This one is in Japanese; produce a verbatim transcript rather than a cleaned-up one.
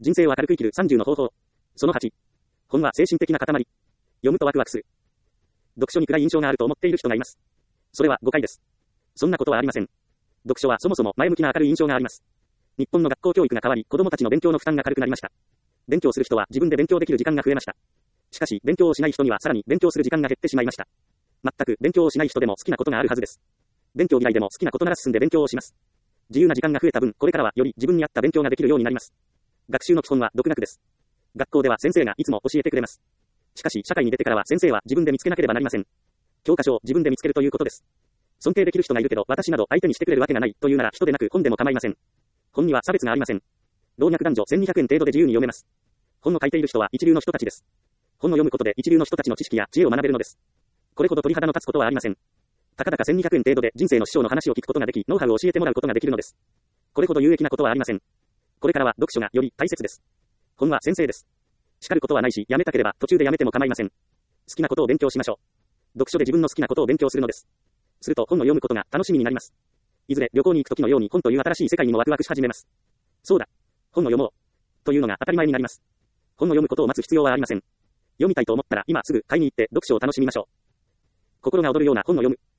人生を明るく生きるさんじゅうの方法。そのはち。本は精神的な塊。読むとワクワクする。読書に暗い印象があると思っている人がいます。それは誤解です。そんなことはありません。読書はそもそも前向きな明るい印象があります。日本の学校教育が変わり、子供たちの勉強の負担が軽くなりました。勉強する人は自分で勉強できる時間が増えました。しかし、勉強をしない人にはさらに勉強する時間が減ってしまいました。全く勉強をしない人でも好きなことがあるはずです。勉強嫌いでも好きなことなら進んで勉強をします。自由な時間が増えた分、これからはより自分に合った勉強ができるようになります。学習の基本は独学です。学校では先生がいつも教えてくれます。しかし、社会に出てからは先生は自分で見つけなければなりません。教科書を自分で見つけるということです。尊敬できる人がいるけど、私など相手にしてくれるわけがないというなら人でなく本でも構いません。本には差別がありません。老若男女せんにひゃくえん程度で自由に読めます。本を書いている人は一流の人たちです。本を読むことで一流の人たちの知識や知恵を学べるのです。これほど鳥肌の立つことはありません。たかだかせんにひゃくえん程度で人生の師匠の話を聞くことができ、ノウハウを教えてもらうことができるのです。これほど有益なことはありません。これからは読書がより大切です。本は先生です。叱ることはないし、やめたければ途中でやめても構いません。好きなことを勉強しましょう。読書で自分の好きなことを勉強するのです。すると本を読むことが楽しみになります。いずれ旅行に行く時のように本という新しい世界にもワクワクし始めます。そうだ。本を読もう。というのが当たり前になります。本を読むことを待つ必要はありません。読みたいと思ったら今すぐ買いに行って読書を楽しみましょう。心が躍るような本を読む。